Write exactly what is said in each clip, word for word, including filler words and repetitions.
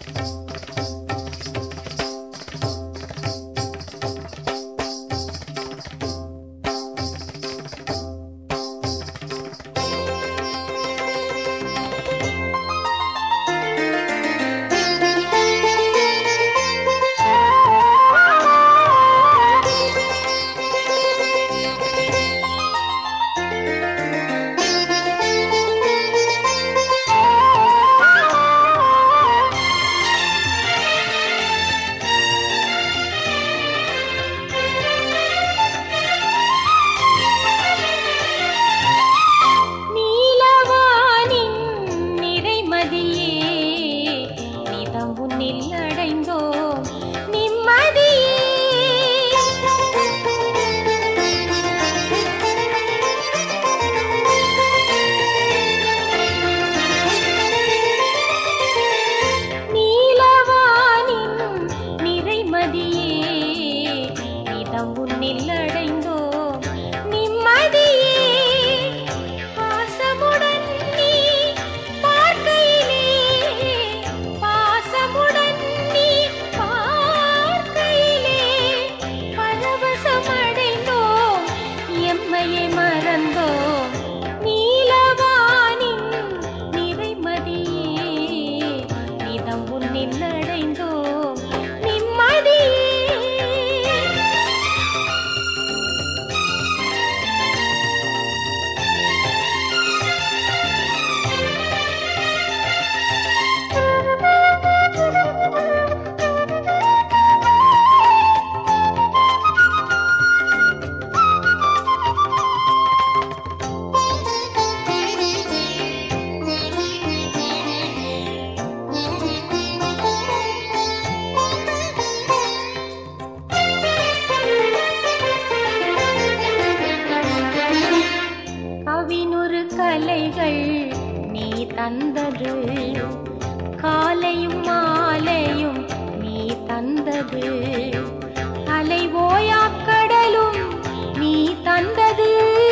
கலைகள் நீ தந்தது, காலையும் மாலையும் நீ தந்தது, அலை ஓயா கடலும் நீ தந்தது,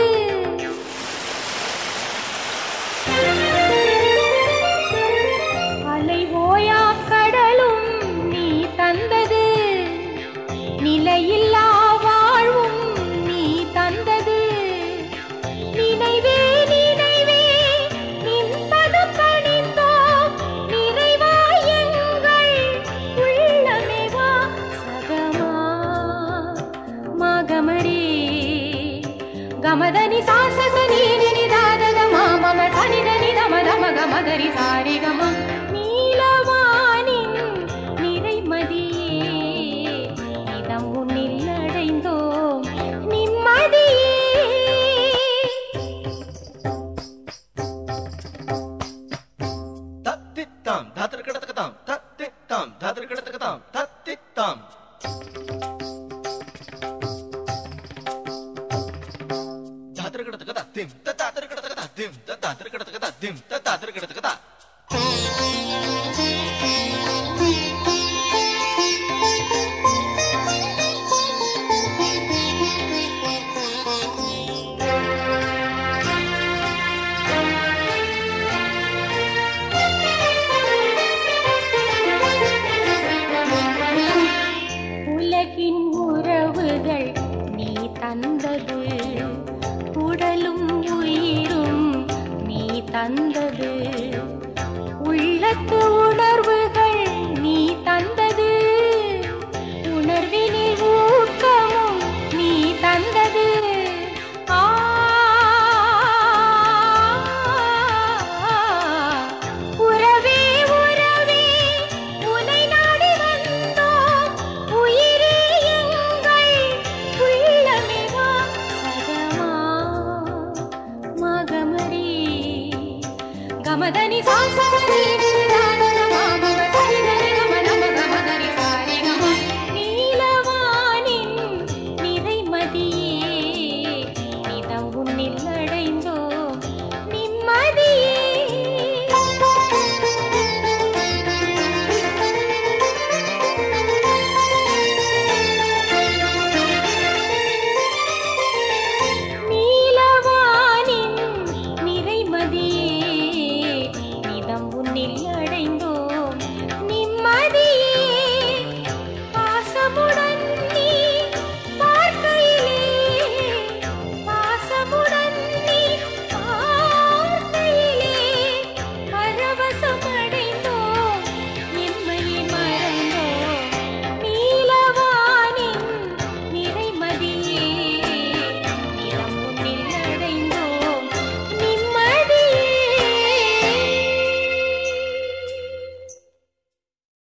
அலை ஓயா கடலும் நீ தந்தது, நிலையில்லா வாழ்வும் நீ தந்தது, நினைவே நினைவே நின்பது பணிந்தோம், நிறைவாய் எங்கள் உள்ளமே வா சகமா மகமரே கமதனி சாசச நீனி தாதத மாமம சனிதனி தமத மகமதரி சாரி கமம் நீலவானின் நிறைமதியே இதம் உன்னில் அடைந்தோம் நிம்மதியே. தத்தித்தாம் தாத்திர கடத்தகதாம் தத்தித்தாம் தாத்திர கடத்தகதாம் தத்தித்தாம் தாத்திர கடத்தகதா திம் தாத்திர கடத்தகதா திம் தாத்திர கடத்தகதா திம்